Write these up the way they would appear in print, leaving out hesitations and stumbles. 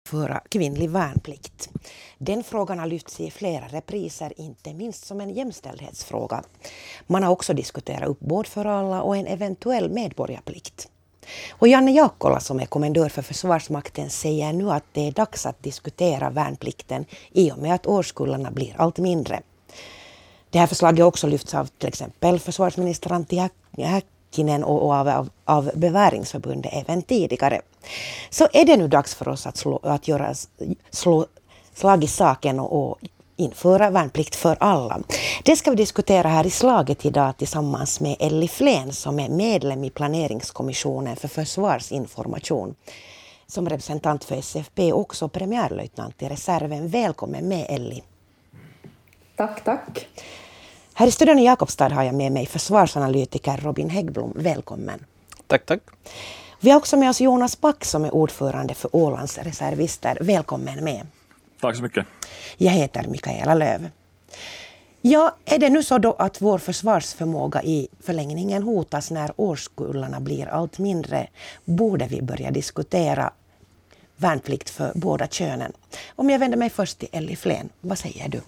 införa kvinnlig värnplikt. Den frågan har lyfts i flera repriser, inte minst som en jämställdhetsfråga. Man har också diskuterat uppbåd för alla och en eventuell medborgarplikt. Och Janne Jaakkola som är kommendör för Försvarsmakten säger nu att det är dags att diskutera värnplikten i och med att årskullarna blir allt mindre. Det här förslaget har också lyfts av till exempel försvarsminister Antti Häkkinen och av Beväringsförbundet även tidigare. Så är det nu dags för oss att slå slag i saken och införa värnplikt för alla. Det ska vi diskutera här i slaget idag tillsammans med Elli Flen som är medlem i planeringskommissionen för försvarsinformation. Som representant för SFP också premiärlöjtnant i reserven. Välkommen med Elli. Tack. Här i studion i Jakobstad har jag med mig försvarsanalytiker Robin Häggblom. Välkommen. Tack. Vi har också med oss Jonas Back som är ordförande för Ålands reservister. Välkommen med. Tack så mycket. Jag heter Mikaela Löv. Ja, är det nu så då att vår försvarsförmåga i förlängningen hotas när årskullarna blir allt mindre, borde vi börja diskutera värnplikt för båda könen. Om jag vänder mig först till Elli Flen, vad säger du?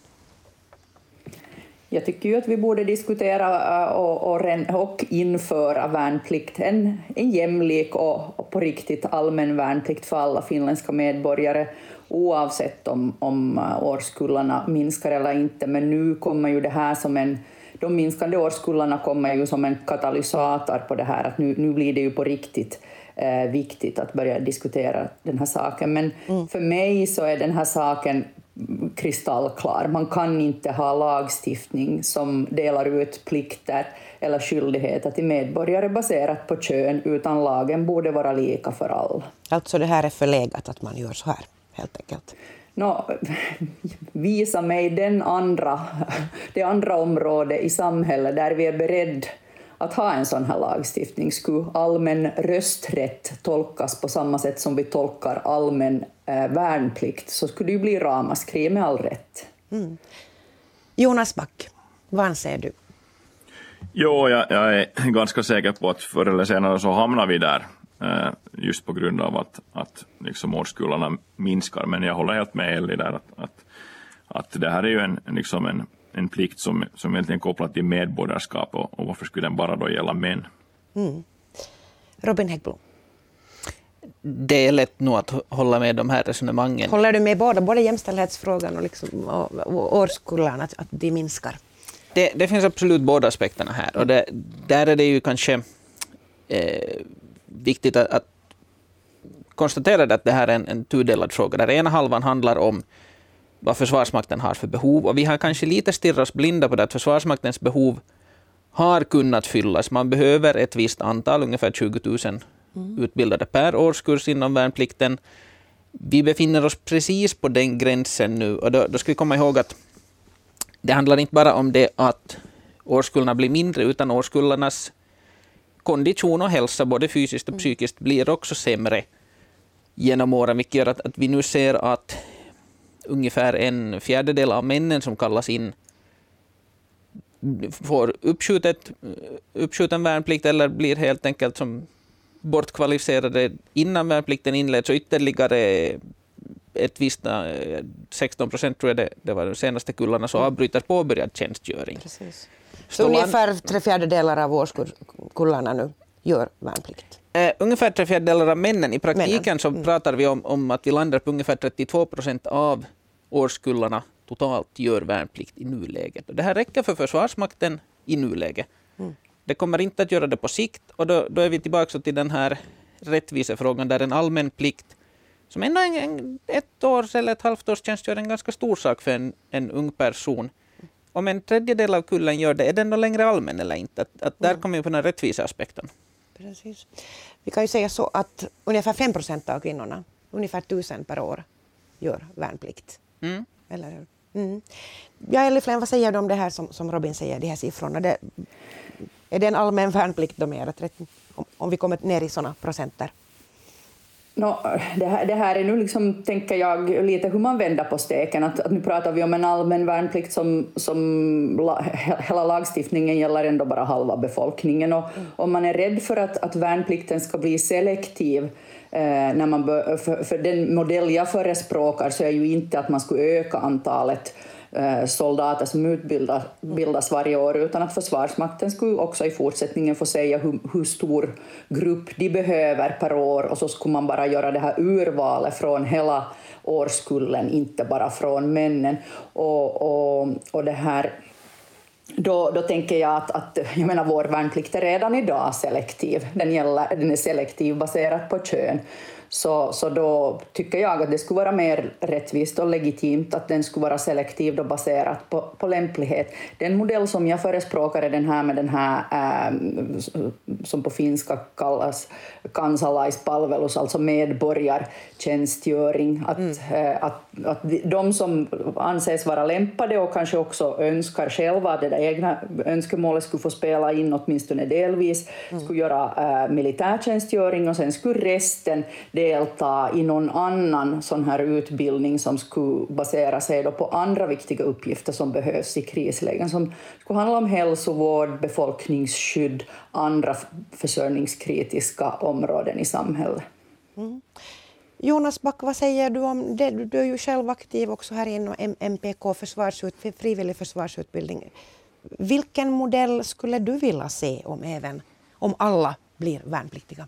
Jag tycker ju att vi borde diskutera och införa värnplikt, en jämlik och på riktigt allmän värnplikt för alla finländska medborgare oavsett om årskullarna minskar eller inte. Men nu kommer ju det här de minskande årskullarna kommer ju som en katalysator på det här, att nu blir det ju på riktigt viktigt att börja diskutera den här saken. Men för mig så är den här saken kristallklar. Man kan inte ha lagstiftning som delar ut plikter eller skyldigheter till medborgare baserat på kön, utan lagen borde vara lika för alla. Alltså det här är förlegat att man gör så här, helt enkelt? Visa mig det andra område i samhället där vi är beredda att ha en sån här lagstiftning. Skulle allmän rösträtt tolkas på samma sätt som vi tolkar allmän värnplikt, så skulle det ju bli ramaskri med all rätt. Jonas Back, vad anser du? Jo, jag är ganska säker på att förr eller senare så hamnar vi där. Just på grund av att liksom årskullarna minskar. Men jag håller helt med Elli där att det här är ju en plikt som egentligen är kopplad till medborgarskap, och varför skulle den bara då gälla män? Robin Häggblom. Det är lätt nog att hålla med de här resonemangen. Håller du med både jämställdhetsfrågan och årskullarna att de minskar? Det finns absolut båda aspekterna här. Och där är det ju kanske viktigt att konstatera att det här är en tudelad fråga. Där ena halvan handlar om vad Försvarsmakten har för behov. Och vi har kanske lite stirrat oss blinda på det att Försvarsmaktens behov har kunnat fyllas. Man behöver ett visst antal, ungefär 20 000 utbildade per årskurs inom värnplikten. Vi befinner oss precis på den gränsen nu. Och då ska vi komma ihåg att det handlar inte bara om det att årskullarna blir mindre, utan årskullarnas kondition och hälsa, både fysiskt och psykiskt, blir också sämre genom åren. Vilket gör att vi nu ser att ungefär 1/4 av männen som kallas in får uppskjuten värnplikt eller blir helt enkelt som bortkvalificerade innan värnplikten inleds, och ytterligare ett visst 16% tror jag det var de senaste kullarna så avbryter påbörjad tjänstgöring. Precis. Så ungefär 3/4 av årskullarna nu gör värnplikt? Ungefär 3/4 av männen. I praktiken så pratar vi om att vi landar på ungefär 32% av årskullarna totalt gör värnplikt i nuläget. Och det här räcker för Försvarsmakten i nuläget. Det kommer inte att göra det på sikt, och då är vi tillbaka till den här rättvisefrågan där en allmän plikt som ändå ett års eller ett halvt års tjänstgör en ganska stor sak för en ung person. Om 1/3 av kullen gör det, är den då längre allmän eller inte? Att där kommer vi på den rättvisa aspekten. Precis. Vi kan ju säga så att ungefär 5% av kvinnorna, ungefär 1000 per år, gör värnplikt. Eller hur? Ja, Elli Flen, vad säger du om det här som Robin säger, de här siffrorna? Är det en allmän värnplikt då mer, om vi kommer ner i sådana procenter? Det här är nu liksom, tänker jag, lite hur man vänder på steken. Att nu pratar vi om en allmän värnplikt hela lagstiftningen gäller ändå bara halva befolkningen. Och om man är rädd för att värnplikten ska bli selektiv, när man för den modell jag förespråkar så är ju inte att man skulle öka antalet soldater som utbildas varje år, utan att Försvarsmakten skulle också i fortsättningen få säga hur stor grupp de behöver per år, och så skulle man bara göra det här urvalet från hela årskullen, inte bara från männen. Och det här, då tänker jag att jag menar, vår värnplikt är redan idag selektiv. Den är selektiv baserat på kön. Så då tycker jag att det skulle vara mer rättvist och legitimt att den skulle vara selektiv och baserat på lämplighet. Den modell som jag förespråkar är den här med den här som på finska kallas kansalaispalvelus, alltså medborgartjänstgöring. Att de som anses vara lämpade och kanske också önskar själva att det där egna önskemålet skulle få spela in åtminstone delvis, skulle göra militärtjänstgöring, och sen skulle resten delta i någon annan sån här utbildning som skulle basera sig då på andra viktiga uppgifter som behövs i krislägen, som skulle handla om hälsovård, befolkningsskydd, andra försörjningskritiska områden i samhället. Jonas Back, vad säger du om det? Du är ju själv aktiv också här inom MPK, frivillig försvarsutbildning. Vilken modell skulle du vilja se om alla blir värnpliktiga?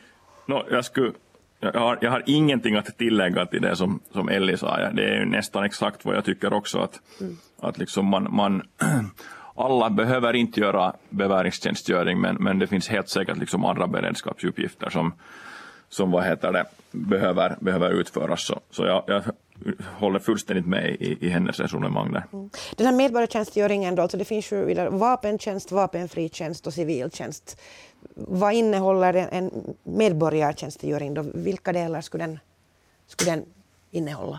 Jag har ingenting att tillägga till det som Elli sa. Det är ju nästan exakt vad jag tycker också, att liksom man alla behöver inte göra beväringstjänstgöring, men det finns helt säkert liksom andra beredskapsuppgifter som behöver utföras. Så jag håller fullständigt med i hennes resonemang där. Den här medborgartjänstgöringen då, alltså det finns ju vapentjänst, vapenfri tjänst och civiltjänst. Vad innehåller en medborgartjänstgöring då? Vilka delar skulle den innehålla?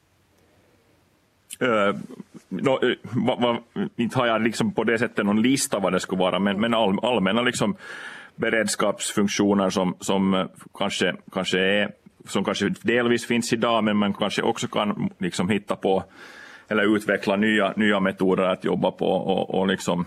Inte har jag liksom på det sättet någon lista vad det skulle vara, men allmänna liksom beredskapsfunktioner som kanske delvis finns idag, men man kanske också kan liksom hitta på eller utveckla nya metoder att jobba på och liksom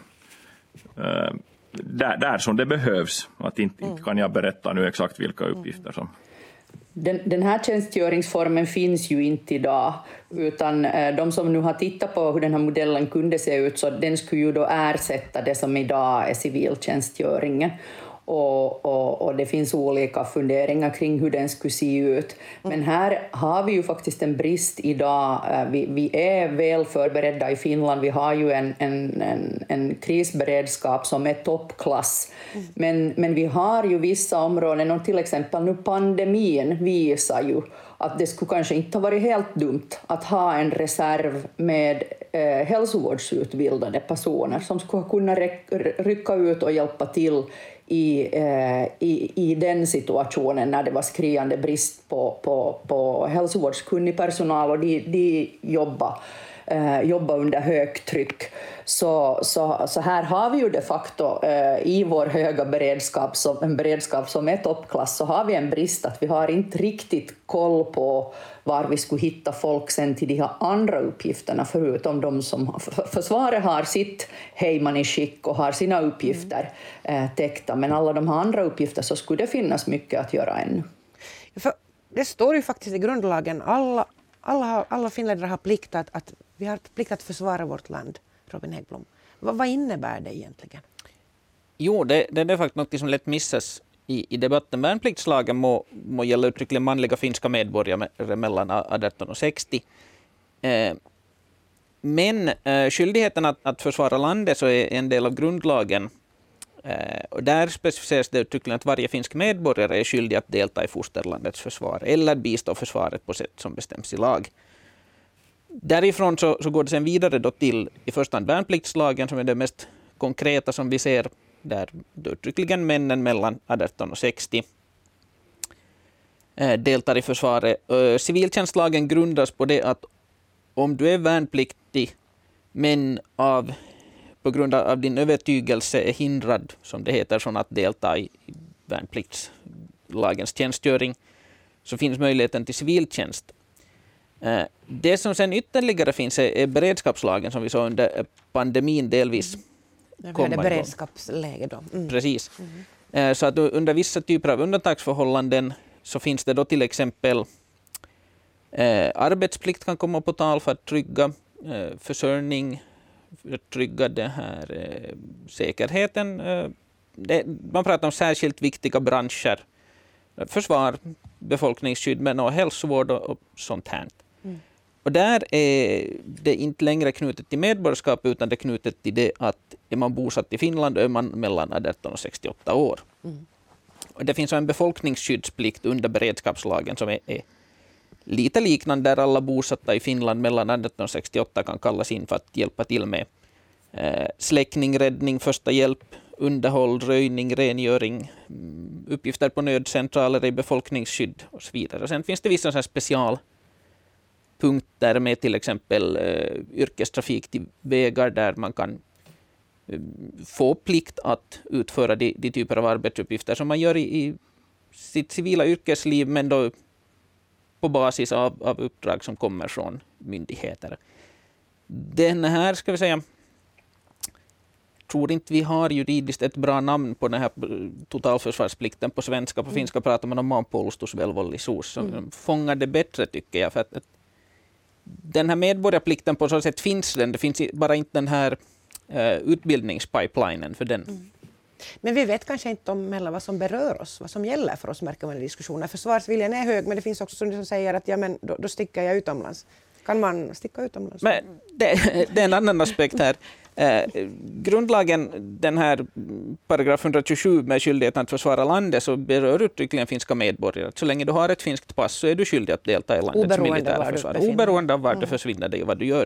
där som det behövs. Att inte kan jag berätta nu exakt vilka uppgifter som... Den här tjänstgöringsformen finns ju inte idag, utan de som nu har tittat på hur den här modellen kunde se ut, så den skulle ju då ersätta det som idag är civiltjänstgöringen. Och det finns olika funderingar kring hur den skulle se ut. Men här har vi ju faktiskt en brist idag. Vi är väl förberedda i Finland. Vi har ju en krisberedskap som är toppklass. Men vi har ju vissa områden, och till exempel nu pandemin visar ju att det skulle kanske inte ha varit helt dumt att ha en reserv med hälsovårdsutbildade personer som skulle kunna rycka ut och hjälpa till i den situationen när det var skriande brist på hälsovårdskunnig personal, och de jobba under högtryck. Så här har vi ju de facto i vår höga beredskap, en beredskap som är toppklass, så har vi en brist att vi har inte riktigt koll på var vi skulle hitta folk sen till de här andra uppgifterna, förutom de som försvaret har sitt hejman i skick och har sina uppgifter täckta, men alla de här andra uppgifter så skulle det finnas mycket att göra ännu. För det står ju faktiskt i grundlagen, alla finländare har plikt att vi har plikt att försvara vårt land. Robin Häggblom, vad innebär det egentligen? Jo, det är faktiskt något som lätt missas i debatten. Värnpliktslagen må gälla uttryckligen manliga finska medborgare mellan 18 och 60. Men skyldigheten att försvara landet så är en del av grundlagen. Och där specificeras det uttryckligen att varje finsk medborgare är skyldig att delta i fosterlandets försvar eller bistå försvaret på sätt som bestäms i lag. Därifrån så går det sen vidare då till i första hand värnpliktslagen, som är det mest konkreta som vi ser, där uttryckligen männen mellan 18 och 60 deltar i försvaret. Civiltjänstlagen grundas på det att om du är värnpliktig men på grund av din övertygelse är hindrad, som det heter, från att delta i värnpliktslagens tjänstgöring, så finns möjligheten till civiltjänst. Det som sen ytterligare finns är beredskapslagen som vi såg under pandemin delvis. Vi hade beredskapsläge då. Precis. Så att under vissa typer av undantagsförhållanden så finns det då till exempel arbetsplikt kan komma på tal för att trygga försörjning, för att trygga det här, säkerheten. Man pratar om särskilt viktiga branscher. Försvar, befolkningsskydd, men och hälsovård och sånt här. Och där är det inte längre knutet till medborgarskap utan det är knutet till det att är man bosatt i Finland är man mellan 18 och 68 år. Och det finns en befolkningsskyddsplikt under beredskapslagen som är lite liknande där alla bosatta i Finland mellan 18 och 68 kan kallas in för att hjälpa till med släckning, räddning, första hjälp, underhåll, röjning, rengöring, uppgifter på nödcentraler i befolkningsskydd och så vidare. Och sen finns det vissa så här specialpunkter med till exempel yrkestrafik till vägar där man kan få plikt att utföra de typer av arbetsuppgifter som man gör i sitt civila yrkesliv men då på basis av uppdrag som kommer från myndigheter. Den här ska vi säga tror inte vi har juridiskt ett bra namn på den här totalförsvarsplikten på svenska. På finska pratar man om maanpuolustusvelvollisuus. Fångar det bättre tycker jag. För att den här medborgarplikten på så sätt finns den. Det finns bara inte den här utbildningspipelinen för den. Men vi vet kanske inte om heller vad som berör oss, vad som gäller för oss, märker man i diskussioner. Försvarsviljan är hög, men det finns också som säger att ja, men då sticker jag utomlands. Kan man sticka utomlands? Men det är en annan aspekt här. Grundlagen, den här paragraf 127 med skyldigheten att försvara landet, så berör uttryckligen finska medborgare. Så länge du har ett finskt pass så är du skyldig att delta i landets militära försvar. Oberoende av var du försvinner dig och vad du gör.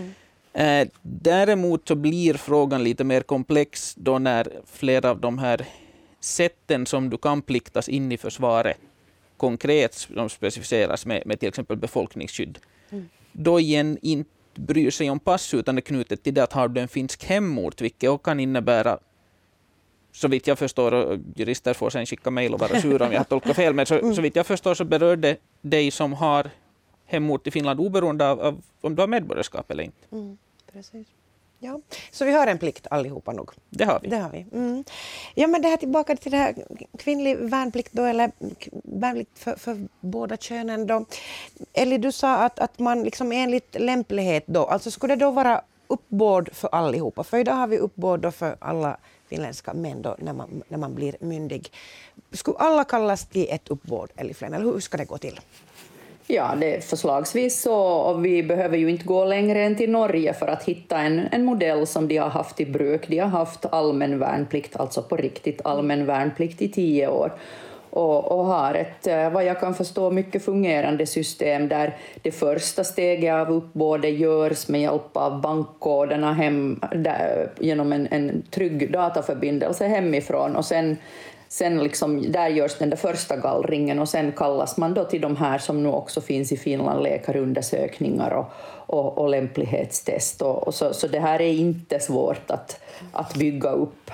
Däremot så blir frågan lite mer komplex då när flera av de här sätten som du kan pliktas in i försvaret konkret de specificeras med till exempel befolkningsskydd. Då igen inte bryr sig om pass utan är knutet till det att har du en finsk hemort, vilket också kan innebära, så vitt jag förstår, och jurister får sen skicka mejl och vara sura om jag har tolkat fel, men så vitt jag förstår så berör det dig som har hemort i Finland oberoende av om du har medborgarskap eller inte. Precis. Ja, så vi har en plikt allihopa nog. Det har vi. Det har vi. Ja, men det här tillbaka till det här kvinnlig värnplikt då, eller värnplikt för båda könen då. Eller du sa att man liksom enligt lämplighet då, alltså skulle det då vara uppbåd för allihopa? För idag har vi uppbåd då för alla finländska män då när man blir myndig. Skulle alla kallas till ett uppbåd eller hur ska det gå till? Ja, det är förslagsvis så, och vi behöver ju inte gå längre än till Norge för att hitta en modell som de har haft i bruk. De har haft allmän värnplikt, alltså på riktigt allmän värnplikt i 10 år. Och har ett, vad jag kan förstå, mycket fungerande system där det första steget av uppbådet görs med hjälp av bankkoderna genom en trygg dataförbindelse hemifrån, och sen liksom, där görs den där första gallringen och sen kallas man då till de här som nu också finns i Finland, läkarundersökningar och lämplighetstest. Så det här är inte svårt att bygga upp.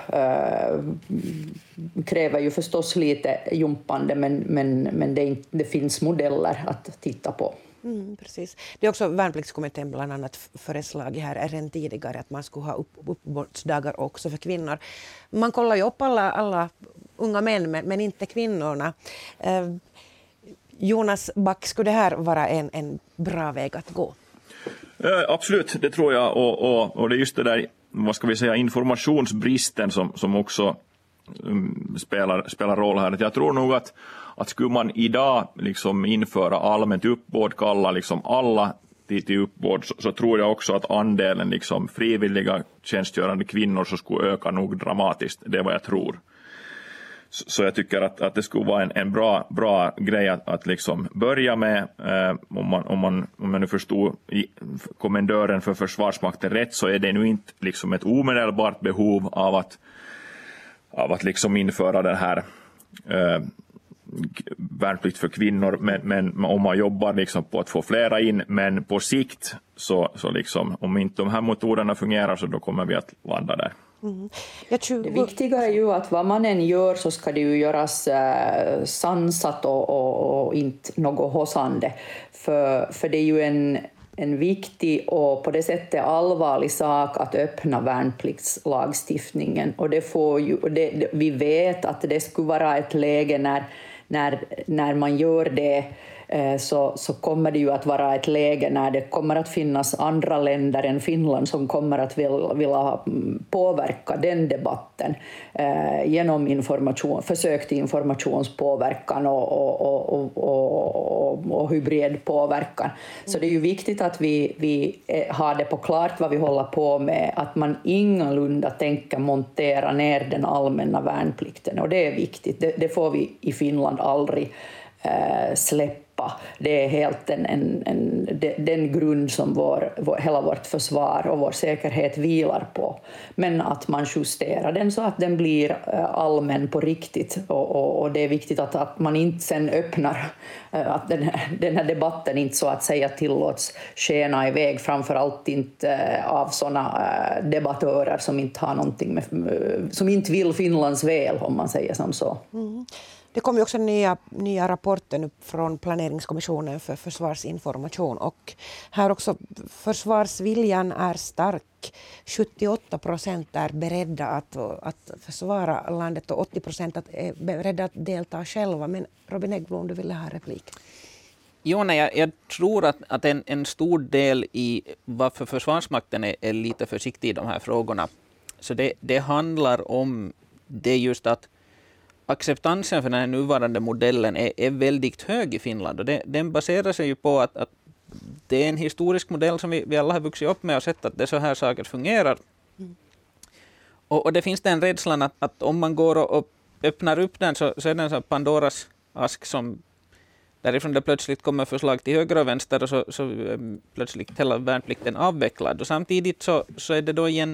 Kräver ju förstås lite jumpande, men det finns modeller att titta på. Precis. Det är också värnpliktskommittén bland annat föreslagit här redan tidigare att man skulle ha uppbådsdagar också för kvinnor. Man kollar ju upp alla unga män men inte kvinnorna. Jonas Back, skulle det här vara en bra väg att gå? Absolut, det tror jag. Och det är just det där, vad ska vi säga, informationsbristen som också spelar roll här. Jag tror nog att skulle man idag liksom införa allmänt uppbåd, kalla liksom alla till uppbåd, så tror jag också att andelen liksom frivilliga tjänstgörande kvinnor så skulle öka nog dramatiskt. Det är vad jag tror. Så jag tycker att det skulle vara en bra grej att liksom börja med. Om man nu förstod kommendören för Försvarsmakten rätt, så är det nu inte liksom ett omedelbart behov av att liksom införa den här värnplikt för kvinnor, men om man jobbar liksom på att få flera in, men på sikt så liksom, om inte de här motorerna fungerar, så då kommer vi att landa där. Det viktiga är ju att vad man än gör så ska det ju göras sansat och inte något hossande. För det är ju en viktig och på det sättet allvarlig sak att öppna värnpliktslagstiftningen. Och det vi vet att det skulle vara ett läge när man gör det, så kommer det ju att vara ett läge när det kommer att finnas andra länder än Finland som kommer att vilja påverka den debatten genom försök till informationspåverkan och hybridpåverkan. Så det är ju viktigt att vi har det på klart vad vi håller på med, att man ingalunda tänker montera ner den allmänna värnplikten, och det är viktigt. Det får vi i Finland aldrig släppa. Det är helt den grund som hela vårt försvar och vår säkerhet vilar på. Men att man justerar den så att den blir allmän på riktigt. Och det är viktigt att man inte sen öppnar, att den här debatten inte så att säga tillåts skena iväg, framförallt inte av sådana debattörer som inte har någonting som inte vill Finlands väl, om man säger som så. Mm. Det kom ju också nya rapporter från Planeringskommissionen för försvarsinformation, och här också försvarsviljan är stark. 78% är beredda att försvara landet och 80% är beredda att delta själva. Men Robin Häggblom, du ville ha replik. Jo, jag tror att en stor del i varför Försvarsmakten är lite försiktig i de här frågorna, så det handlar om det just att acceptansen för den här nuvarande modellen är väldigt hög i Finland, och den baserar sig ju på att det är en historisk modell som vi alla har vuxit upp med och sett att det är så här saker fungerar. Mm. Och det finns den rädslan att om man går och öppnar upp den så är det en sån Pandoras ask som därifrån det plötsligt kommer förslag till höger och vänster, och så plötsligt hela värnplikten avvecklad. Och samtidigt så är det då igen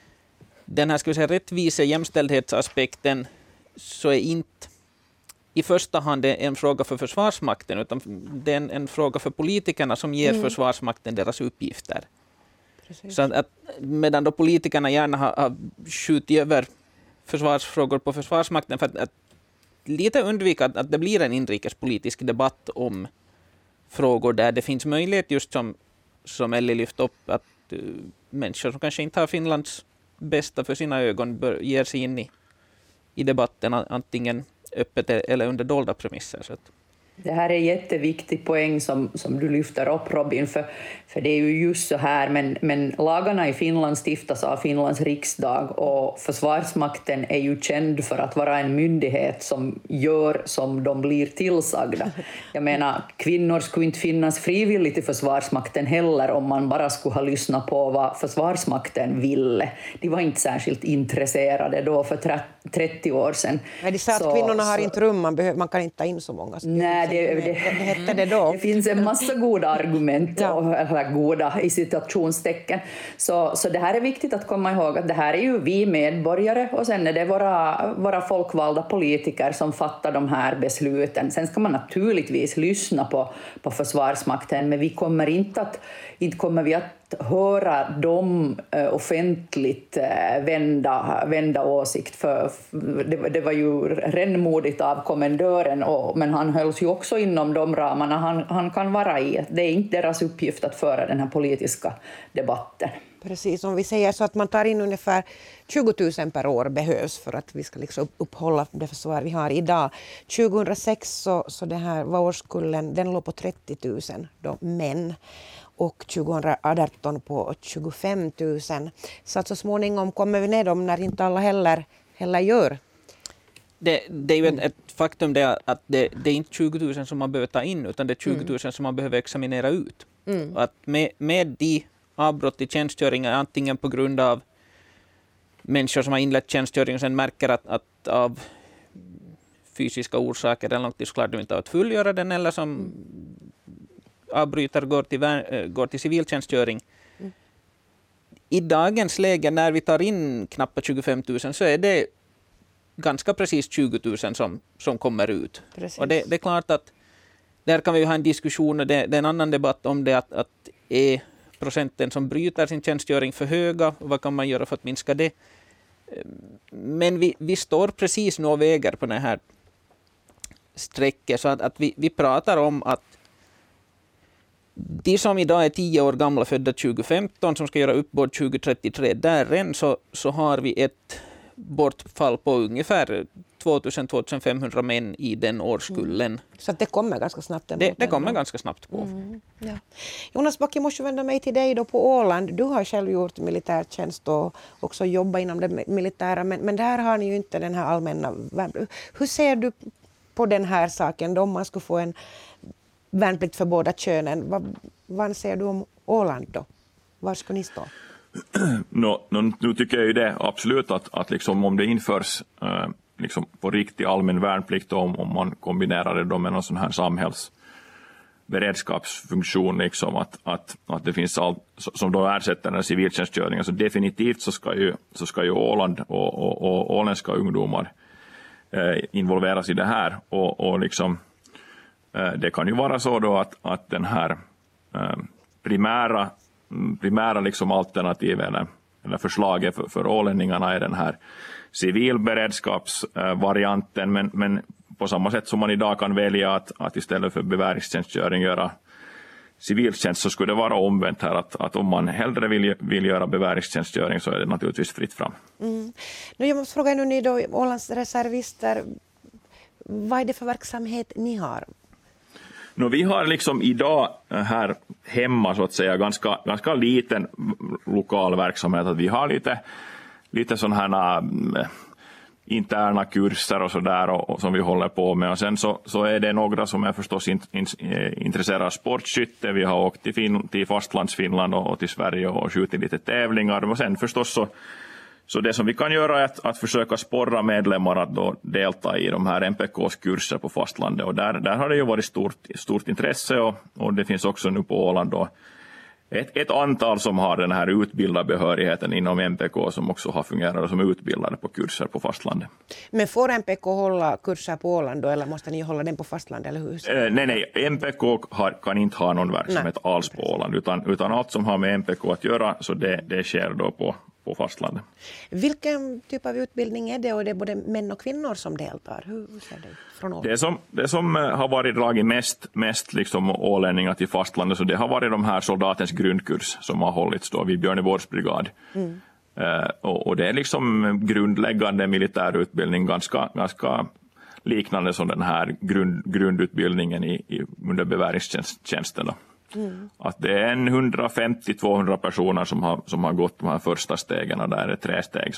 den här, ska vi säga, rättvisa jämställdhetsaspekten, så är inte i första hand en fråga för Försvarsmakten, utan det är en fråga för politikerna som ger Försvarsmakten deras uppgifter. Precis. Så att medan då politikerna gärna har skjutit över försvarsfrågor på Försvarsmakten för att lite undvika att det blir en inrikespolitisk debatt om frågor där det finns möjlighet, just som Elli lyft upp, att människor som kanske inte har Finlands bästa för sina ögon ger sig in i debatten antingen öppet eller under dolda premisser. Så att. Det här är en jätteviktig poäng som du lyfter upp, Robin, för det är ju just så här, men lagarna i Finland stiftas av Finlands riksdag, och Försvarsmakten är ju känd för att vara en myndighet som gör som de blir tillsagda. Jag menar, kvinnor skulle inte finnas frivilligt i Försvarsmakten heller om man bara skulle ha lyssnat på vad Försvarsmakten ville. De var inte särskilt intresserade då för 30 år sedan. Men de sa att kvinnorna har inte rum, man kan inte ta in så många. Nej, det finns en massa goda argument, eller goda i citationstecken. Så det här är viktigt att komma ihåg, att det här är ju vi medborgare, och sen är det våra folkvalda politiker som fattar de här besluten. Sen ska man naturligtvis lyssna på Försvarsmakten, men vi kommer inte kommer vi att höra dem offentligt vända åsikt. För det var ju rännmodigt av kommendören, men han hölls ju också inom de ramarna han kan vara i. Det är inte deras uppgift att föra den här politiska debatten. Precis, om vi säger så att man tar in ungefär 20 000 per år behövs för att vi ska liksom upphålla det försvar vi har idag. 2006 så det här var årskullen, den låg på 30 000 då, män. Och 2018 på 25 000. Så att så småningom kommer vi ner dem när inte alla heller gör. Det är ju ett faktum det att det är inte 20 000 som man behöver ta in, utan det är 20 000 som man behöver examinera ut. Och att med de avbrott i tjänstgöringen, antingen på grund av människor som har inlett tjänstgöring och sen märker att av fysiska orsaker eller något såklart du inte har att fullgöra den, eller som avbryter går till civiltjänstgöring. I dagens läge när vi tar in knappt 25 000 så är det ganska precis 20 000 som kommer ut. Precis. Och det är klart att där kan vi ju ha en diskussion, och det är en annan debatt om det, att är procenten som bryter sin tjänstgöring för höga, och vad kan man göra för att minska det? Men vi står precis nu och väger på den här sträcket, så att vi pratar om att de som idag är 10 år gamla, födda 2015, som ska göra uppbåd 2033, där än så har vi ett bortfall på ungefär 2000-2500 män i den årskullen. Så att det kommer ganska snabbt. Det kommer ganska snabbt på. Ja. Jonas Back, jag måste vända mig till dig då på Åland. Du har själv gjort militärtjänst och också jobbat inom det militära, men där har ni ju inte den här allmänna. Hur ser du på den här saken då, om man skulle få en värnplikt för båda könen? Vad ser du om Åland då? Var ska ni stå? Nu tycker jag ju det absolut att liksom om det införs liksom på riktig allmän värnplikt, om man kombinerar det då med någon sån här samhällsberedskapsfunktion, liksom att det finns allt som då ersätter den civiltjänstgöringen, så definitivt så ska ju Åland och åländska ungdomar involveras i det här, och liksom det kan ju vara så då att den här primära liksom alternativet eller förslaget för ålänningarna är den här civilberedskapsvarianten, men på samma sätt som man idag kan välja att istället för bevärningstjänstgöring göra civiltjänst, så skulle det vara omvänt här, att om man hellre vill göra bevärningstjänstgöring så är det naturligtvis fritt fram. Nu, jag måste fråga ni då, Ålands reservister, vad är det för verksamhet ni har? Vi har liksom idag här hemma så att säga ganska liten lokal verksamhet. Att vi har lite sådana här interna kurser och sådär som vi håller på med. Och sen så är det några som är förstås intresserade av sportskytte. Vi har åkt till fastlandsfinland och till Sverige och skjutit lite tävlingar. Och sen förstås så det som vi kan göra är att försöka sporra medlemmar att då delta i de här MPKs kurser på fastlandet. Och där har det ju varit stort intresse, och det finns också nu på Åland då ett antal som har den här utbildarbehörigheten inom MPK som också har fungerat som utbildare på kurser på fastlandet. Men får MPK hålla kurser på Åland då, eller måste ni hålla den på fastlandet? Eller hur? Nej, MPK kan inte ha någon verksamhet alls på Åland, utan allt som har med MPK att göra, så det sker då på fastlandet. Vilken typ av utbildning är det, och det är både män och kvinnor som deltar? Hur ser det ut från Åland? Det som har varit dragit mest liksom ålänningar till fastlandet, så det har varit de här soldatens grundkurs som har hållits då vid Björnevårdsbrigad. Och det är liksom grundläggande militärutbildning, ganska liknande som den här grundutbildningen under bevärningstjänsten. Att det är 150-200 personer som har gått de här första stegen, och där är 3 steg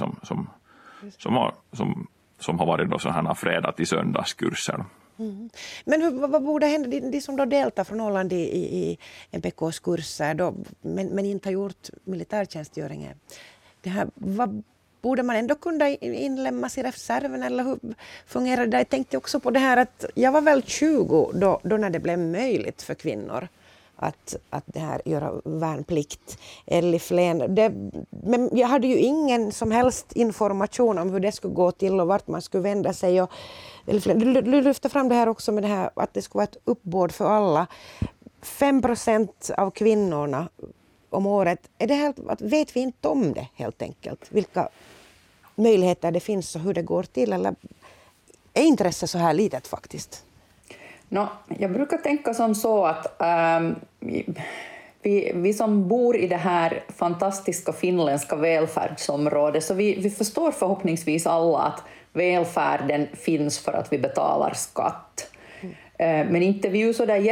som har varit då sådana här fredag till söndagskurser. Men vad borde hända de som då deltar från Åland i MPKs kurser då, men inte har gjort militärtjänstgöringen? Vad borde man ändå kunna inlämnas i reserven, eller hur fungerar det? Jag tänkte också på det här att jag var väl 20 då när det blev möjligt för kvinnor att det här göra värnplikt. Men jag hade ju ingen som helst information om hur det skulle gå till och vart man skulle vända sig. Du lyfter fram det här också med det här att det skulle vara ett uppbåd för alla. 5% av kvinnorna om året. Vet vi inte om det helt enkelt? Vilka möjligheter det finns och hur det går till? Eller är intresset så här litet faktiskt? Jag brukar tänka som så att vi som bor i det här fantastiska finländska välfärdsområdet, så vi förstår förhoppningsvis alla att välfärden finns för att vi betalar skatt. Men inte vi är ju så där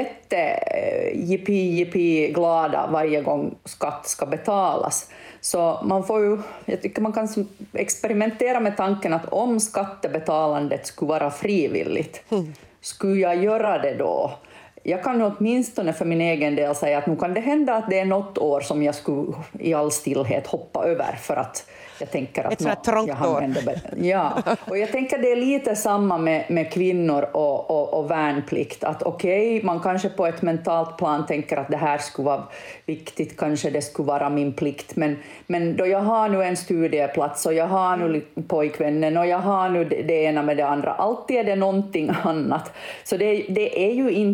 jippie glada varje gång skatt ska betalas. Så jag tycker man kan experimentera med tanken att om skattebetalandet skulle vara frivilligt, skulle jag göra det då? Jag kan åtminstone för min egen del säga att nu kan det hända att det är något år som jag skulle i all stillhet hoppa över, för att jag tänker att ett sådant trångt år. Ja, och jag tänker det är lite samma med kvinnor och värnplikt. Att okej, man kanske på ett mentalt plan tänker att det här skulle vara viktigt, kanske det skulle vara min plikt. Men då jag har nu en studieplats och jag har nu pojkvännen och jag har nu det ena med det andra. Alltid är det någonting annat. Så det är ju inte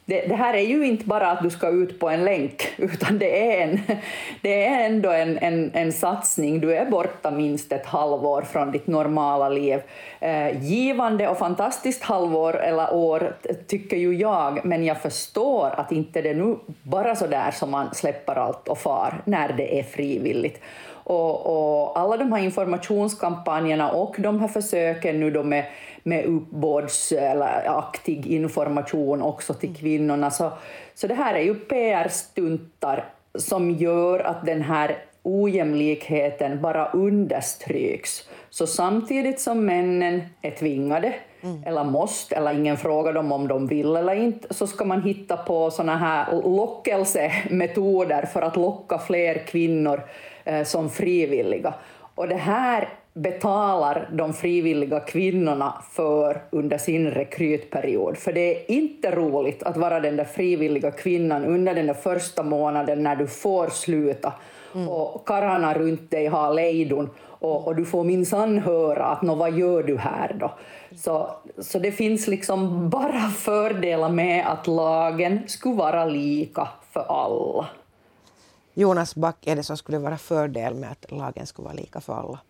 det här är ju inte bara att du ska ut på en länk, utan det är ändå en satsning. Du är borta minst ett halvår från ditt normala liv. Givande och fantastiskt halvår eller år tycker ju jag, men jag förstår att inte det nu bara så där som man släpper allt och far när det är frivilligt. Och alla de här informationskampanjerna och de här försöken nu då med uppbåds eller aktiv information också till kvinnorna. Så det här är ju PR-stuntar som gör att den här ojämlikheten bara understryks. Så samtidigt som männen är tvingade eller måste, eller ingen frågar dem om de vill eller inte, så ska man hitta på såna här lockelsemetoder för att locka fler kvinnor som frivilliga. Och det här betalar de frivilliga kvinnorna för under sin rekrytperiod. För det är inte roligt att vara den där frivilliga kvinnan under den där första månaden när du får sluta. Och karlarna runt dig har lejdon och du får minsann höra att vad gör du här då? Så det finns liksom bara fördelar med att lagen skulle vara lika för alla. Jonas Back, är det som skulle vara fördel med att lagen skulle vara lika för alla?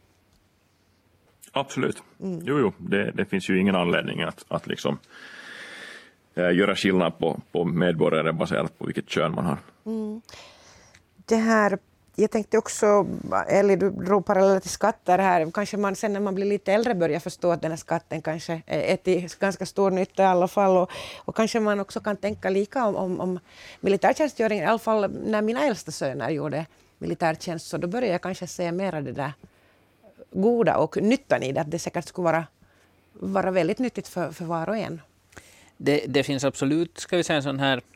Absolut. Jo, det finns ju ingen anledning att liksom göra skillnad på medborgare baserat på vilket kön man har. Det här, jag tänkte också, Ellie, du drog paralleller till skatter här. Kanske man sen när man blir lite äldre börjar förstå att den här skatten kanske är till ganska stor nytta i alla fall. Och kanske man också kan tänka lika om militärtjänstgöring. I alla fall när mina äldsta söner gjorde militärtjänst, så då började jag kanske se mer av det där goda och nyttan i det. Att det säkert skulle vara väldigt nyttigt för var och en. Det finns absolut, ska vi säga, en sån här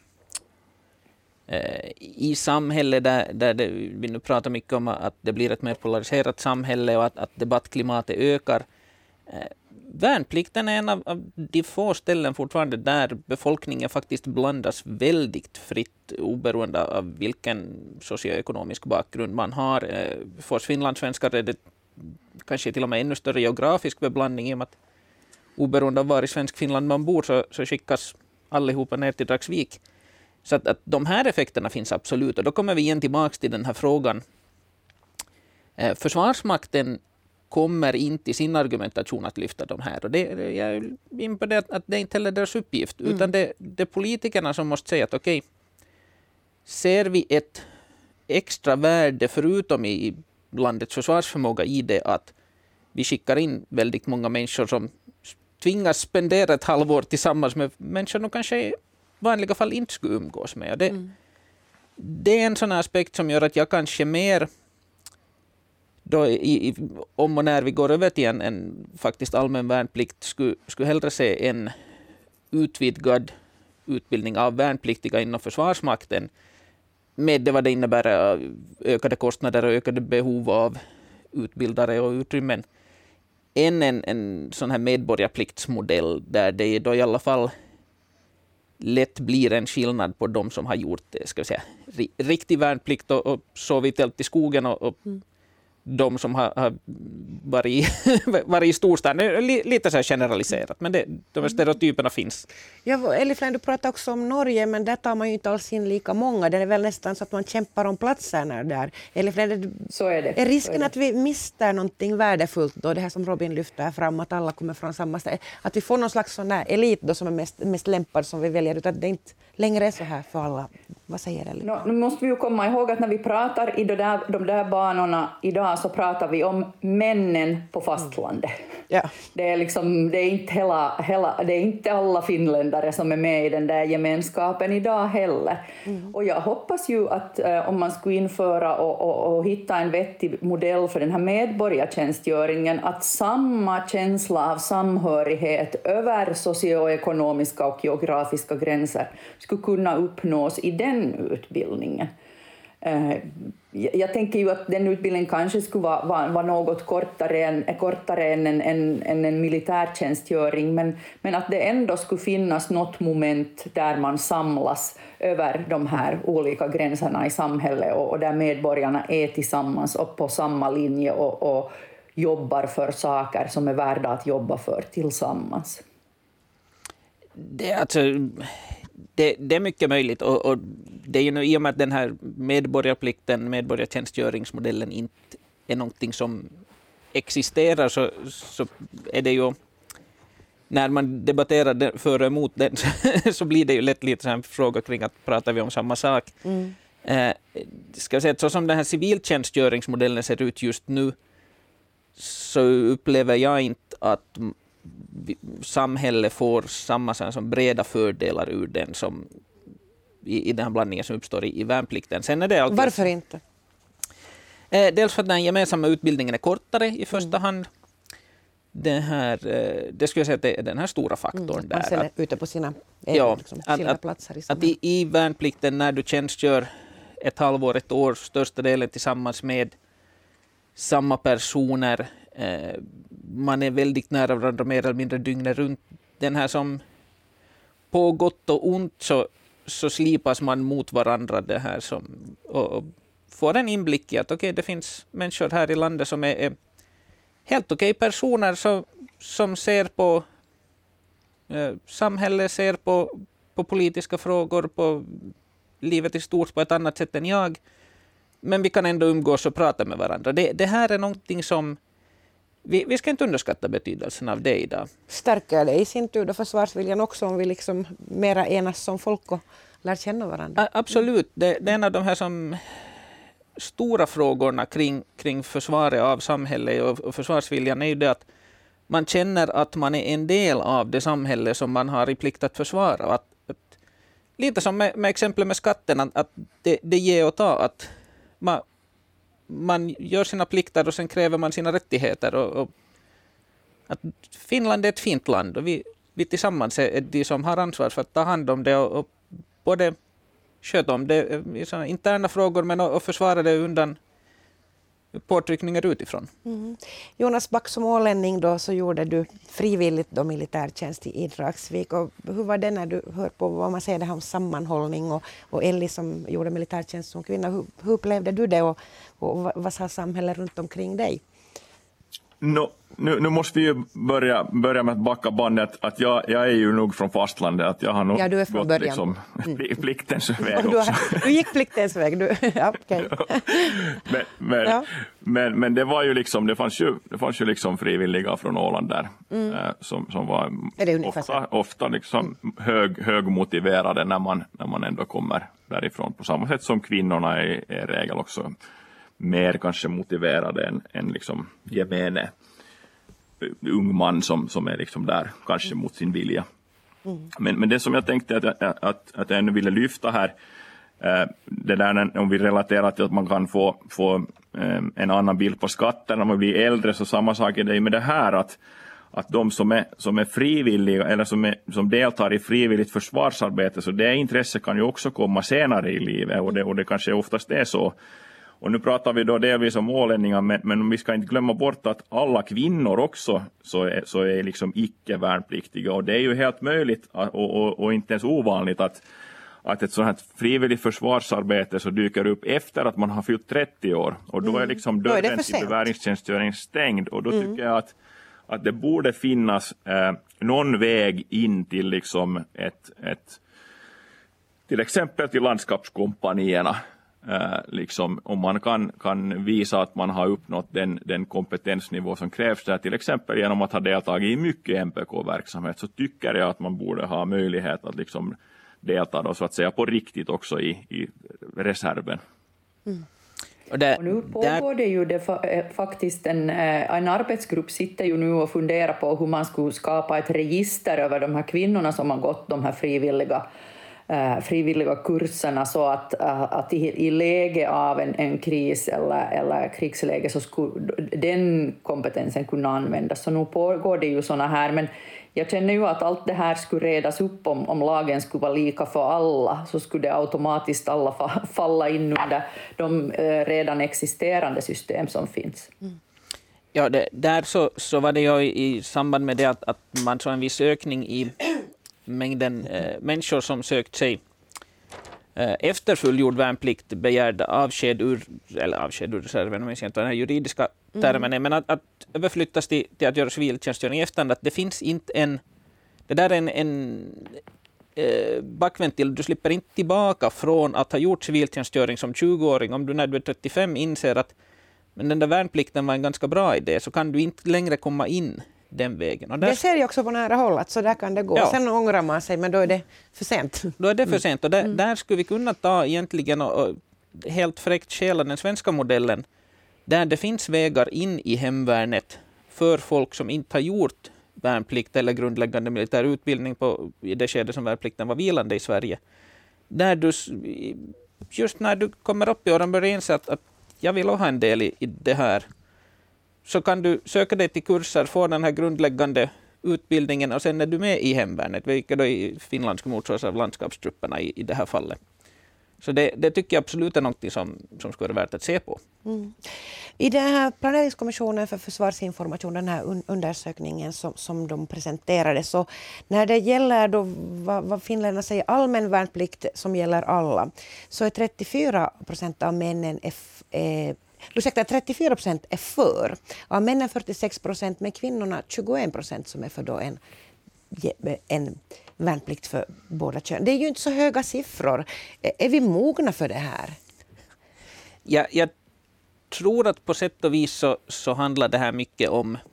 i samhälle där vi nu pratar mycket om att det blir ett mer polariserat samhälle och att debattklimatet ökar. Värnplikten är en av de få ställen fortfarande där befolkningen faktiskt blandas väldigt fritt oberoende av vilken socioekonomisk bakgrund man har. För oss finlandssvenskar är det kanske till och med ännu större geografisk beblandning i och med att oberoende av var i svensk Finland man bor så skickas allihopa ner till Dragsvik. Så att de här effekterna finns absolut. Och då kommer vi igen tillbaka till den här frågan. Försvarsmakten kommer inte i sin argumentation att lyfta de här. Och jag är in på det att det är inte heller deras uppgift. Utan det är politikerna som måste säga att okej, ser vi ett extra värde förutom i landets försvarsförmåga i det att vi skickar in väldigt många människor som tvingas spendera ett halvår tillsammans med människor som kanske i vanliga fall inte skulle umgås med. Det är en sån aspekt som gör att jag kanske mer då om och när vi går över till en faktiskt allmän värnplikt skulle hellre se en utvidgad utbildning av värnpliktiga inom Försvarsmakten med det vad det innebär ökade kostnader och ökade behov av utbildare och utrymmen än en sån här medborgarpliktsmodell där det då i alla fall lätt blir en skillnad på de som har gjort, ska vi säga, riktig värnplikt och sovit tält i skogen och de som har varit i storstaden. Lite så här generaliserat, men de här stereotyperna finns. Ja, Eliflän, du pratar också om Norge, men där tar man ju inte alls in lika många. Det är väl nästan så att man kämpar om platserna där. Eliflän, så är det. Är risken att vi mister någonting värdefullt då, det här som Robin lyfter fram, att alla kommer från samma ställe, att vi får någon slags sån där elit då som är mest lämpad som vi väljer, utan att det inte längre är så här för alla. Vad säger Eliflän? Nu måste vi ju komma ihåg att när vi pratar i de där banorna idag så pratar vi om männen på fastlandet. Ja. Det är inte alla finländare som är med i den där gemenskapen idag heller. Och jag hoppas ju att om man skulle införa och hitta en vettig modell för den här medborgartjänstgöringen, att samma känsla av samhörighet över socioekonomiska och geografiska gränser skulle kunna uppnås i den utbildningen. Jag tänker ju att den utbildningen kanske skulle vara något kortare än en militärtjänstgöring, men att det ändå skulle finnas något moment där man samlas över de här olika gränserna i samhället och där medborgarna är tillsammans och på samma linje och jobbar för saker som är värda att jobba för tillsammans. Det är mycket möjligt, och det är ju nu i och med att den här medborgartjänstgöringsmodellen inte är någonting som existerar, så är det ju, när man debatterar för och emot den så blir det ju lätt lite så här en fråga kring att pratar vi om samma sak. Ska jag säga att så som den här civiltjänstgöringsmodellen ser ut just nu, så upplever jag inte att samhället får samma som breda fördelar ur den som i den här blandningen som uppstår i värnplikten. Sen är det alltid, varför inte? Dels för att den gemensamma utbildningen är kortare i första hand. Det skulle jag säga att det är den här stora faktorn där. Man sen är ute på sina platser i att i värnplikten, när du tjänstgör ett halvår, ett år, största delen tillsammans med samma personer, man är väldigt nära varandra mer eller mindre dygnet runt. Den här som på gott och ont så slipas man mot varandra, det här som, och får en inblick i att det finns människor här i landet som är helt okej personer som ser på samhället, ser på politiska frågor, på livet i stort på ett annat sätt än jag. Men vi kan ändå umgås och prata med varandra. Det här är någonting som vi ska inte underskatta betydelsen av det idag. Stärker det i sin tur då försvarsviljan också, om vi liksom mera enas som folk och lär känna varandra? Absolut. Det är en av de här som stora frågorna kring försvaret av samhället och försvarsviljan är ju det att man känner att man är en del av det samhälle som man har i plikt att försvara. Att lite som med exempel med skatten, att det ger och ta, att man gör sina plikter och sen kräver man sina rättigheter. Och att Finland är ett fint land och vi tillsammans är de som har ansvar för att ta hand om det och både sköta om det i såna interna frågor men och försvara det undan påtryckningar utifrån. Jonas Back, som ålänning då, så gjorde du frivilligt då militärtjänst i Dragsvik. Och hur var det när du hör på vad man säger det här om sammanhållning och Elli som gjorde militärtjänst som kvinna? Hur upplevde du det och vad sa samhället runt omkring dig? Nu måste vi ju börja med att backa bandet att jag är ju nog från fastlandet, att jag har nog gått liksom pliktens väg också. Du gick pliktens väg, du. Ja, okay. Men det var ju liksom, det fanns ju liksom frivilliga från Åland där som var ofta liksom högmotiverade när man ändå kommer därifrån, på samma sätt som kvinnorna är regel också mer kanske motiverade än liksom gemene ung man som är liksom där kanske mot sin vilja. Men det som jag tänkte att jag ännu ville lyfta här, det där om vi relaterar till att man kan få en annan bild på skatten när man blir äldre, så samma sak är det med det här att de som är frivilliga eller som deltar i frivilligt försvarsarbete, så det intresse kan ju också komma senare i livet och det kanske oftast är så. Och nu pratar vi då delvis om ålänningar, men vi ska inte glömma bort att alla kvinnor också så är liksom icke värnpliktiga. Och det är ju helt möjligt och inte ens ovanligt att ett sådant här frivilligt försvarsarbete så dyker upp efter att man har fyllt 30 år. Och då är liksom dörren till beväringstjänstgöring stängd. Och då tycker jag att det borde finnas någon väg in till liksom till exempel till landskapskompanierna. Liksom, om man kan visa att man har uppnått den kompetensnivå som krävs där, till exempel genom att ha deltagit i mycket MPK-verksamhet, så tycker jag att man borde ha möjlighet att liksom delta då, så att säga på riktigt också i reserven. Och nu pågår det ju faktiskt en arbetsgrupp sitter ju nu och funderar på hur man skulle skapa ett register över de här kvinnorna som har gått de här frivilliga kurserna, så att i läge av en kris eller krigsläge så skulle den kompetensen kunna användas. Så nu pågår det ju såna här, men jag känner ju att allt det här skulle redas upp om lagen skulle vara lika för alla, så skulle det automatiskt alla falla in under de redan existerande system som finns. Ja, där så var det ju i samband med det att man såg en viss ökning i mängden människor som sökt sig efter fullgjord värnplikt begärde avsked ur reserven, om jag inte den här juridiska termen, men att överflyttas till att göra civiltjänstgöring i efterhand, att det finns inte det där är backventil. Du slipper inte tillbaka från att ha gjort civiltjänstgöring som 20-åring. Om du när du är 35 inser att men den där värnplikten var en ganska bra idé, så kan du inte längre komma in den vägen. Och det ser jag också på nära håll, att så där kan det gå. Ja. Sen ångrar man sig, men då är det för sent. Då är det för sent. Och där skulle vi kunna ta egentligen och helt fräckt stjäla den svenska modellen, där det finns vägar in i hemvärnet för folk som inte har gjort värnplikt eller grundläggande militär utbildning i det skede som värnplikten var vilande i Sverige. Där du, just när du kommer upp i åren, börjar inse att jag vill ha en del i det här, så kan du söka dig till kurser, få den här grundläggande utbildningen, och sen är du med i hemvärnet, vilket då i Finland skulle motsvaras av landskapstrupperna i det här fallet. Så det tycker jag absolut är något som skulle vara värt att se på. Mm. I den här planeringskommissionen för försvarsinformation, den här undersökningen som de presenterade, så när det gäller då vad finländarna säger allmän värnplikt som gäller alla, så är 34% av männen 34% är för. Av männen 46%, med kvinnorna 21% som är för då en värnplikt för båda kön. Det är ju inte så höga siffror. Är vi mogna för det här? Ja, jag tror att på sätt och vis så handlar det här mycket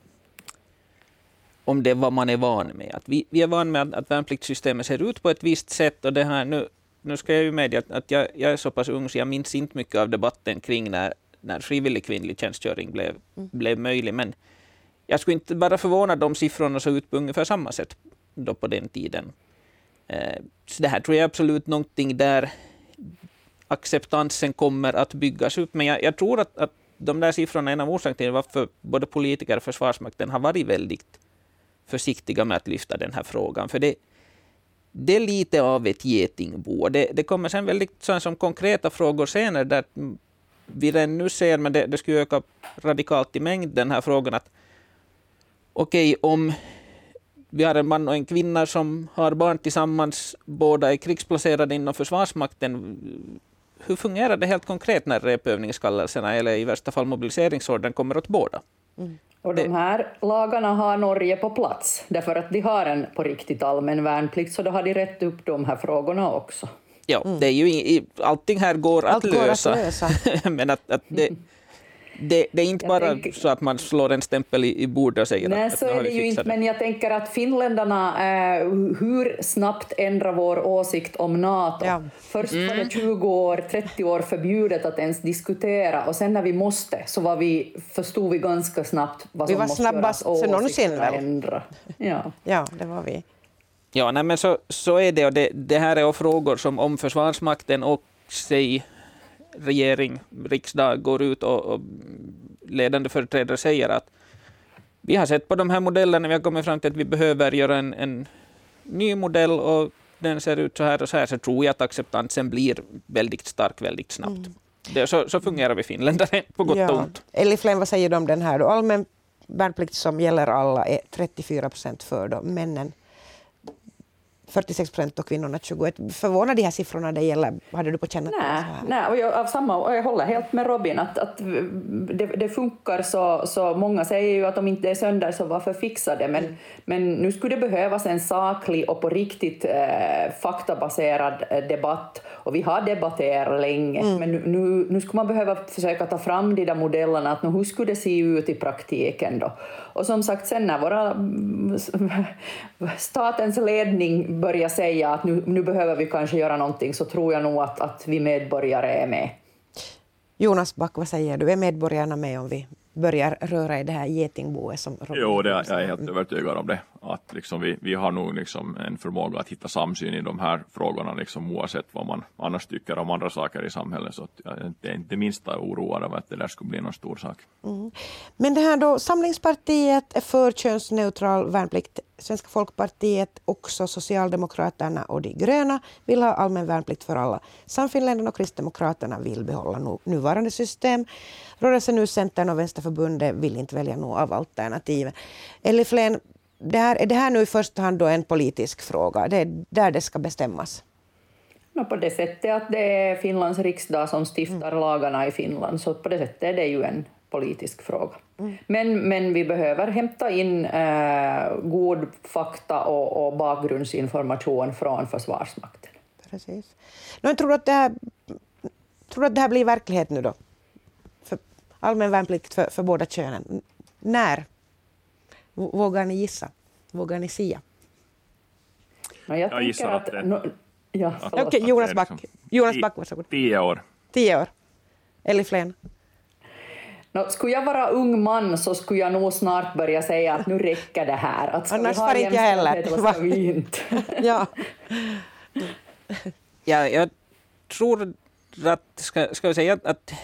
om det vad man är van med. Att vi är van med att värnpliktssystemet ser ut på ett visst sätt, och det här nu ska jag ju medge att jag är så pass ung så jag minns inte mycket av debatten kring när frivillig kvinnlig tjänstgöring blev möjlig, men jag skulle inte bara förvåna de siffrorna så ut på ungefär samma sätt då på den tiden. Så det här tror jag absolut någonting där acceptansen kommer att byggas upp, men jag tror att de där siffrorna är en av orsakerna till varför både politiker och Försvarsmakten har varit väldigt försiktiga med att lyfta den här frågan, för det är lite av ett getingbo. Det kommer sen väldigt som konkreta frågor senare där vi redan nu ser, men det skulle öka radikalt i mängd, den här frågan att okej, om vi har en man och en kvinna som har barn tillsammans, båda är krigsplacerade inom Försvarsmakten, hur fungerar det helt konkret när repövningskallelserna eller i värsta fall mobiliseringsordern kommer åt båda? Mm. Och de här lagarna har Norge på plats, därför att de har en på riktigt allmän värnplikt, så då har de rätt upp de här frågorna också. Ja, det är ju allting här går att lösa. Men att det är inte bara så att man slår en stämpel i bordet och säger nej, att så är det ju inte, men jag tänker att finländarna, hur snabbt ändrar vår åsikt om NATO? Ja. Först var det 20 år, 30 år förbjudet att ens diskutera, och sen när vi måste så förstod vi ganska snabbt vad som måste göras. Vi var snabbast någonsin ändra. Ja, det var vi. Ja, nej, men så är det, och det här är frågor som om Försvarsmakten och regering, riksdag går ut och ledande företrädare säger att vi har sett på de här modellerna, vi har kommit fram till att vi behöver göra en ny modell och den ser ut så här och så här, så tror jag att acceptansen blir väldigt stark väldigt snabbt. Så fungerar vi finländare på gott och ont. Elli Flen, vad säger du om den här då? Allmän värnplikt som gäller alla är 34% för då, männen 46% och kvinnorna 21%. Förvånar de här siffrorna det gäller? Hade du på känna? Nej, och jag håller helt med Robin att det funkar så många säger ju att om inte är sönder så varför fixa det? Men nu skulle det behövas en saklig och på riktigt faktabaserad debatt, och vi har debatterat länge, men nu skulle man behöva försöka ta fram de där modellerna, att hur skulle det se ut i praktiken då? Och som sagt, sen när statens ledning börjar säga att nu behöver vi kanske göra någonting, så tror jag nog att vi medborgare är med. Jonas Back, vad säger du? Är medborgarna med om vi börjar röra i det här getingboet som Robin? Jo, jag är helt övertygad om det. Att liksom vi har nog liksom en förmåga att hitta samsyn i de här frågorna, liksom oavsett vad man annars tycker om andra saker i samhället. Så jag är inte minsta oroad av att det där skulle bli någon stor sak. Mm. Men det här då, Samlingspartiet är för könsneutral värnplikt. Svenska folkpartiet, också Socialdemokraterna och de gröna vill ha allmän värnplikt för alla. Samfinländarna och Kristdemokraterna vill behålla nuvarande system. Rörelsen nu, Centern och Vänsterförbundet vill inte välja något av alternativen. Elli Flen, är det här nu i första hand då en politisk fråga? Det är där det ska bestämmas? På det sättet att det är Finlands riksdag som stiftar lagarna i Finland, så på det sättet är det ju politisk fråga. Men vi behöver hämta in god fakta och bakgrundsinformation från Försvarsmakten. Precis. Jag tror att det här blir verklighet nu då? För allmän värnplikt för båda könen. När? Vågar ni gissa? Vågar ni sia? Jag gissar att det... Okej, Jonas Back, varsågod. 10 år. 10 år. Eller Flen? Skulle jag vara ung man så skulle jag nog snart börja säga att nu räcker det här. Att ska annars vi ha var inte jag heller. jämställdhet eller ska vi inte? Ja. Ja, jag tror att, ska vi säga att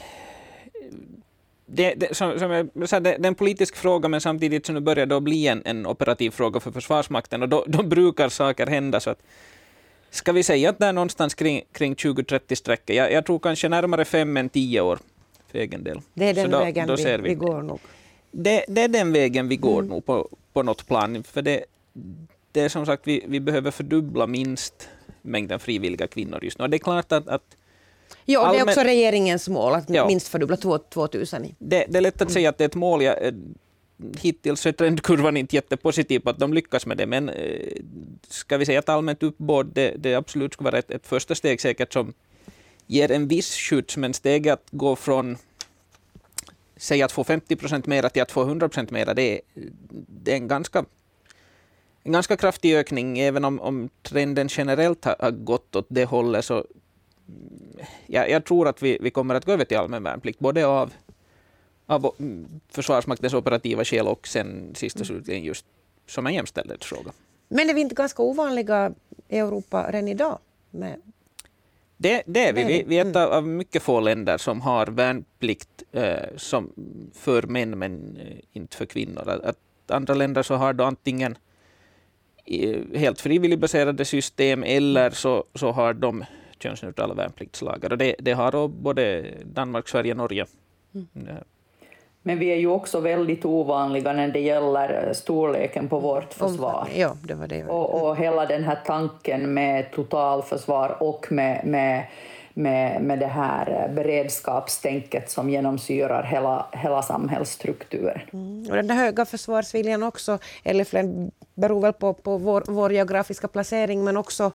som jag sa, det är en politisk fråga, men samtidigt så nu börjar det bli en operativ fråga för Försvarsmakten, och då brukar saker hända. Så att, ska vi säga att det är någonstans kring 2030-sträcket? Jag tror kanske närmare 5 än 10 år för egen del. Det är den så vägen vi går nog. Det är den vägen vi går nog på något plan. För det är som sagt, vi behöver fördubbla minst mängden frivilliga kvinnor just nu. Och det är klart att ja, det är också regeringens mål att minst fördubbla 2000. Det är lätt att säga att det är ett mål. Hittills är trendkurvan inte jättepositiv på att de lyckas med det, men ska vi säga att allmänt uppbåd det absolut skulle vara ett första steg säkert som ger en viss skjuts, men steget att gå från säga att få 50% mera till att få 100% mera, det är en ganska kraftig ökning, även om trenden generellt har gått åt det hållet. Så jag tror att vi kommer att gå över till allmän värnplikt, både av Försvarsmaktens operativa skäl och sen sist och slutligen just som en jämställdhetsfråga. Men är vi inte ganska ovanliga i Europa redan idag? Det är vi. Vi är ett av mycket få länder som har värnplikt som för män men inte för kvinnor. Att andra länder så har då antingen helt frivilligbaserade system eller så har de könsneutrala värnpliktslagar. Och det har då både Danmark, Sverige och Norge. Men vi är ju också väldigt ovanliga när det gäller storleken på vårt försvar. Ja, det var det. Och hela den här tanken med totalförsvar och med det här beredskapstänket som genomsyrar hela samhällsstrukturen. Och den höga försvarsviljan också, eller beror väl på vår geografiska placering, men också